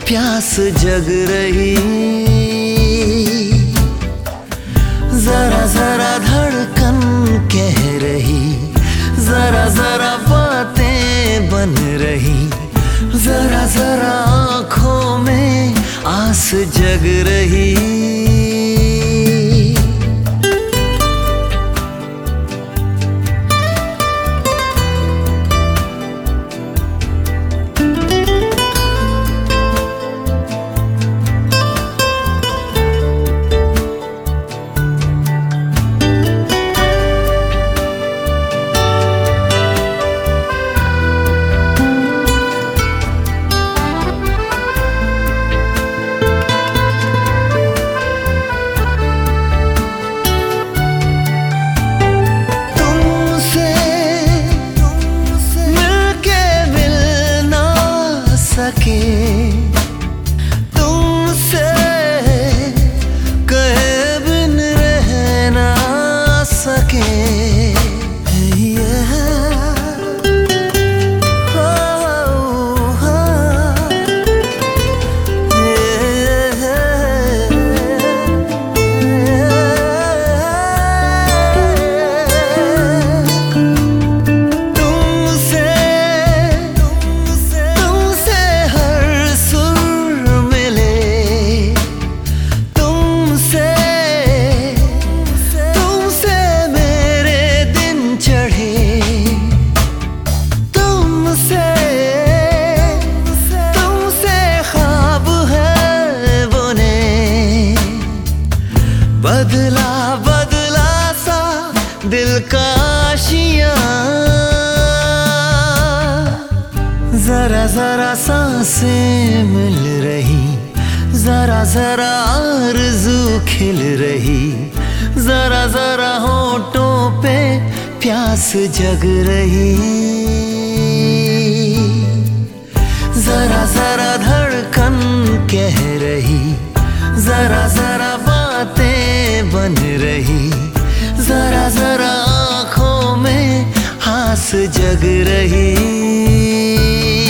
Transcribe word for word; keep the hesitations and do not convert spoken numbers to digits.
प्यास जग रही। जरा जरा धड़कन कह रही, जरा जरा बातें बन रही, जरा जरा आँखों में आस जग रही। सके तुमसे कहे बिन रह ना सके। बदला बदला सा दिल का आशियाँ, जरा जरा सांसें मिल रही, जरा जरा आरज़ू खिल रही, जरा जरा होठों पे प्यास जग रही। जरा जरा धड़कन कह रही, जरा जरा बातें बन रही, जरा जरा आँखों में आस जग रही।